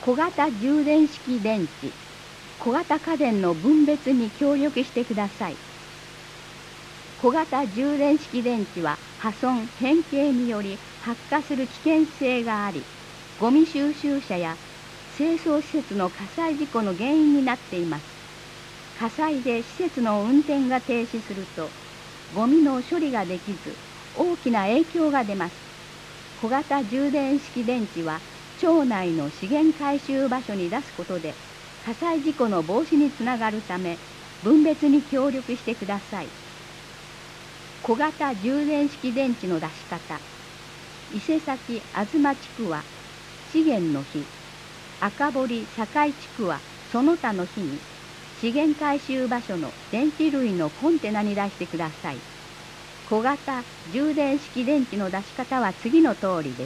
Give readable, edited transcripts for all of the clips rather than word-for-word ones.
小型充電式電池、小型家電の分別に協力してください。小型充電式電池は破損・変形により発火する危険性があり、ゴミ収集車や清掃施設の火災事故の原因になっています。火災で施設の運転が停止すると、ゴミの処理ができず、大きな影響が出ます。小型充電式電池は、町内の資源回収場所に出すことで、火災事故の防止につながるため、分別に協力してください。小型充電式電池の出し方。伊勢崎東地区は、資源の日、赤堀堺地区はその他の日に、資源回収場所の電池類のコンテナに出してください。小型充電式電池の出し方は次の通りです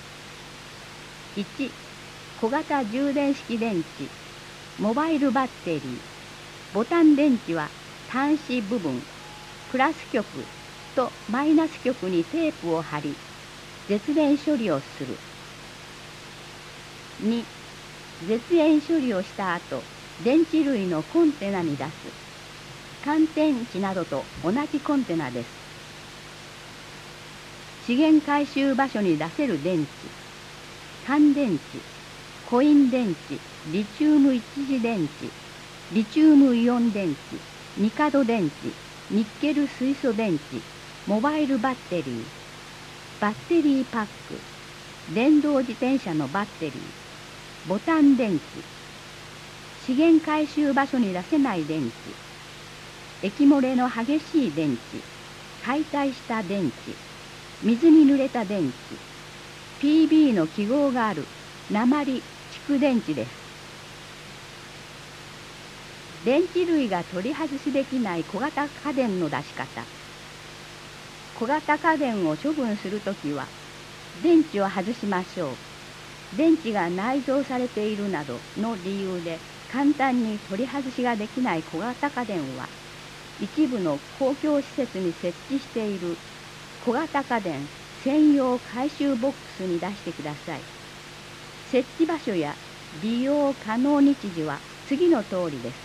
。1、小型充電式電池、モバイルバッテリー、ボタン電池は端子部分、プラス極とマイナス極にテープを貼り、絶縁処理をする。2、絶縁処理をした後、電池類のコンテナに出す。乾電池などと同じコンテナです。資源回収場所に出せる電池。乾電池、コイン電池、リチウム一次電池、リチウムイオン電池、ニカド電池、ニッケル水素電池、モバイルバッテリー、バッテリーパック、電動自転車のバッテリー、ボタン電池、資源回収場所に出せない電池、液漏れの激しい電池、解体した電池、水に濡れた電池、PB の記号がある鉛蓄電池です。電池類が取り外しできない小型家電の出し方。小型家電を処分するときは、電池を外しましょう。電池が内蔵されているなどの理由で簡単に取り外しができない小型家電は、一部の公共施設に設置している小型家電専用回収ボックスに出してください。設置場所や利用可能日時は次の通りです。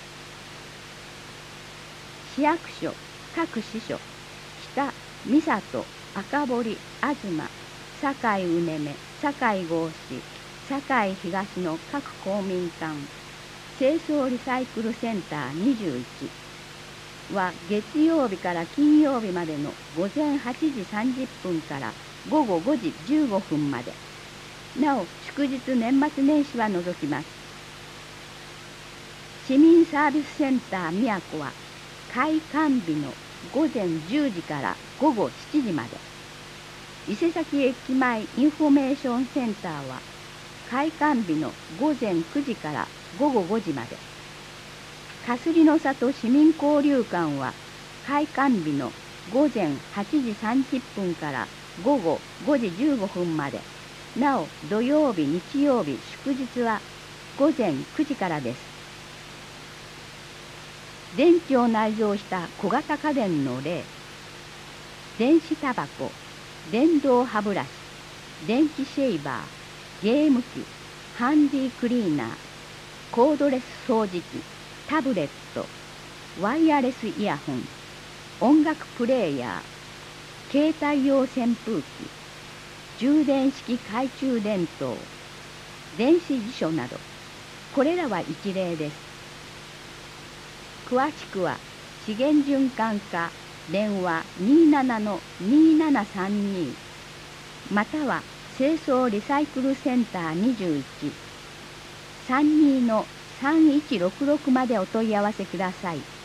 市役所、各支所、北、三郷、赤堀、東、堺うねめ、堺郷市、堺東の各公民館、清掃リサイクルセンター21は月曜日から金曜日までの午前8時30分から午後5時15分まで。なお、祝日年末年始は除きます。市民サービスセンター宮古は開館日の午前10時から午後7時まで。伊勢崎駅前インフォメーションセンターは開館日の午前9時から午後5時まで。かすりの里市民交流館は開館日の午前8時30分から午後5時15分まで。なお、土曜日、日曜日、祝日は午前9時からです。電池を内蔵した小型家電の例。電子タバコ、電動歯ブラシ、電気シェーバー、ゲーム機、ハンディクリーナー、コードレス掃除機、タブレット、ワイヤレスイヤホン、音楽プレーヤー、携帯用扇風機、充電式懐中電灯、電子辞書など、これらは一例です。詳しくは資源循環課電話27-2732または清掃リサイクルセンター21-32-3166までお問い合わせください。